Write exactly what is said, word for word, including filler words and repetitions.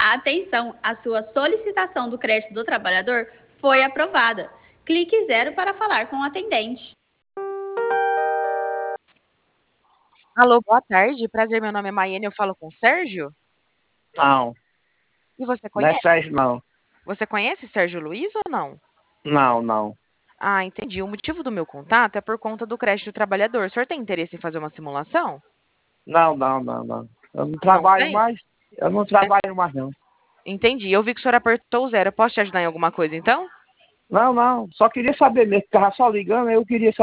Atenção, a sua solicitação do crédito do trabalhador foi aprovada. Clique zero para falar com o atendente. Alô, boa tarde. Prazer, meu nome é Maiane, eu falo com o Sérgio? Não, E você não é conhece? Sérgio, não. Você conhece Sérgio Luiz ou não? Não, não. Ah, entendi. O motivo do meu contato é por conta do crédito do trabalhador. O senhor tem interesse em fazer uma simulação? Não, não, não, não. Eu não Não trabalho tem? mais. Eu não É, trabalho mais, não. entendi. Eu vi que o senhor apertou o zero. Eu posso te ajudar em alguma coisa, então? Não, não. Só queria saber mesmo. Tava só ligando, eu queria saber.